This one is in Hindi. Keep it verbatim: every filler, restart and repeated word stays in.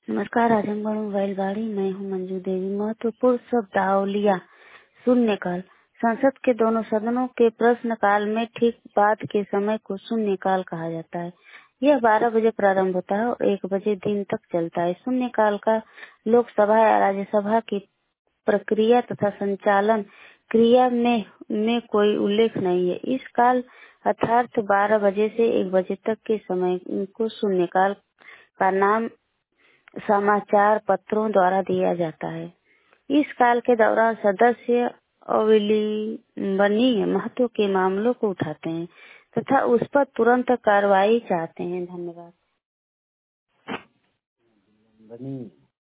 नमस्कार। आजमगढ़ मोबाइल बाड़ी, मैं हूँ मंजू देवी। महत्वपूर्ण शब्दावलियाँ शून्यकाल। संसद के दोनों सदनों के प्रश्नकाल में ठीक बाद के समय को शून्यकाल कहा जाता है। यह बारह बजे प्रारंभ होता है और एक बजे दिन तक चलता है। शून्यकाल का लोकसभा या राज्यसभा की प्रक्रिया तथा संचालन क्रिया में में कोई उल्लेख नहीं है। इस काल अर्थात बारह बजे से एक बजे तक के समय को शून्यकाल का नाम समाचार पत्रों द्वारा दिया जाता है। इस काल के दौरान सदस्य अविलंबनीय महत्व के मामलों को उठाते हैं तथा उस पर तुरंत कार्रवाई चाहते हैं। धन्यवाद।